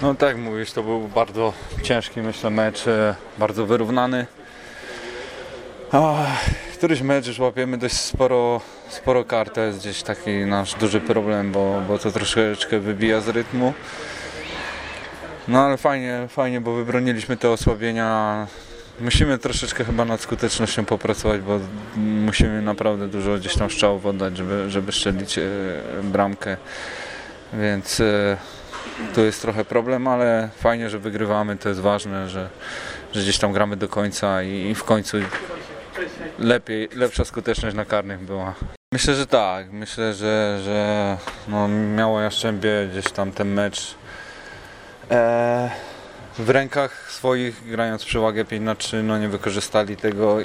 No tak jak mówisz, to był bardzo ciężki, myślę, mecz, bardzo wyrównany. Któryś mecz już łapiemy dość sporo kar, to jest gdzieś taki nasz duży problem, bo to troszeczkę wybija z rytmu. No ale fajnie, bo wybroniliśmy te osłabienia. Musimy troszeczkę chyba nad skutecznością popracować, bo musimy naprawdę dużo gdzieś tam strzałów oddać, żeby strzelić bramkę, więc tu jest trochę problem, ale fajnie, że wygrywamy, to jest ważne, że gdzieś tam gramy do końca i w końcu lepsza skuteczność na karnych była. Myślę, że tak, myślę, że no, miało Jastrzębie gdzieś tam ten mecz w rękach swoich, grając przewagę 5-3, no nie wykorzystali tego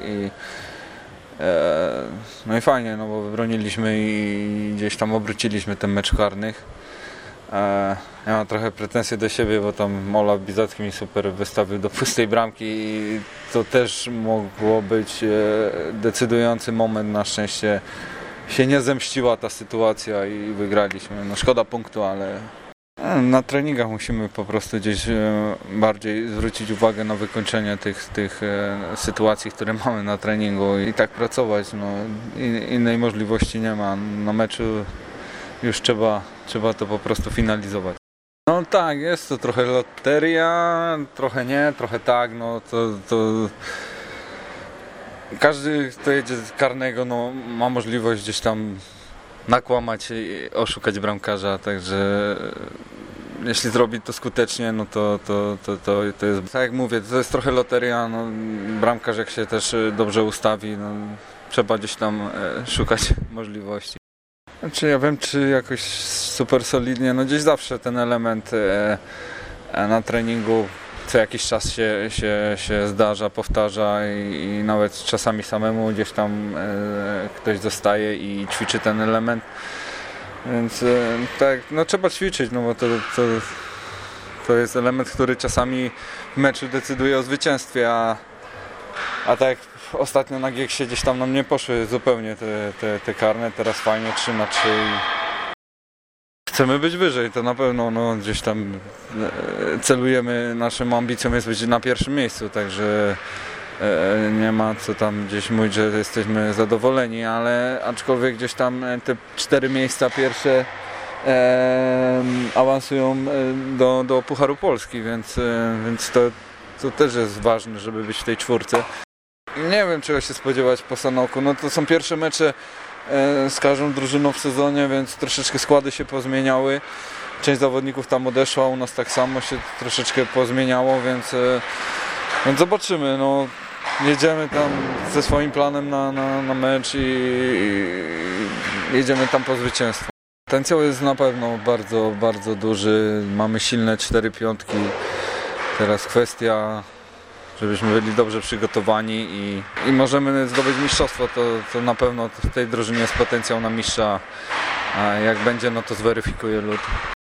no i fajnie, no bo wybroniliśmy i gdzieś tam obróciliśmy ten mecz karnych. Ja mam trochę pretensje do siebie, bo tam Olaf Bizacki mi super wystawił do pustej bramki i to też mogło być decydujący moment. Na szczęście się nie zemściła ta sytuacja i wygraliśmy. No szkoda punktu, ale na treningach musimy po prostu gdzieś bardziej zwrócić uwagę na wykończenie tych sytuacji, które mamy na treningu i tak pracować. No, innej możliwości nie ma. Na meczu już trzeba to po prostu finalizować. No tak, jest to trochę loteria, trochę nie, trochę tak, no to każdy, kto jedzie z karnego, no, ma możliwość gdzieś tam nakłamać i oszukać bramkarza, także jeśli zrobi to skutecznie, no to jest, tak jak mówię, to jest trochę loteria, no, bramkarz jak się też dobrze ustawi, no, trzeba gdzieś tam szukać możliwości. Znaczy ja wiem, czy jakoś super solidnie, no gdzieś zawsze ten element na treningu co jakiś czas się zdarza, powtarza i nawet czasami samemu gdzieś tam ktoś zostaje i ćwiczy ten element. Więc tak, no trzeba ćwiczyć, no bo to jest element, który czasami w meczu decyduje o zwycięstwie, a tak ostatnio na Gieksie gdzieś tam nam nie poszły zupełnie te karne, teraz fajnie 3-3 chcemy być wyżej, to na pewno, no, gdzieś tam celujemy, naszą ambicją jest być na pierwszym miejscu, także nie ma co tam gdzieś mówić, że jesteśmy zadowoleni, ale aczkolwiek gdzieś tam te 4 miejsca pierwsze awansują do Pucharu Polski, więc to też jest ważne, żeby być w tej czwórce. Nie wiem, czego się spodziewać po Sanoku. No to są pierwsze mecze z każdą drużyną w sezonie, więc troszeczkę składy się pozmieniały. Część zawodników tam odeszła, u nas tak samo się troszeczkę pozmieniało, więc zobaczymy. No, jedziemy tam ze swoim planem na mecz i jedziemy tam po zwycięstwo. Potencjał jest na pewno bardzo, bardzo duży. Mamy silne 4-5. Teraz kwestia, żebyśmy byli dobrze przygotowani i możemy zdobyć mistrzostwo, to na pewno w tej drużynie jest potencjał na mistrza, a jak będzie, no to zweryfikuje lud.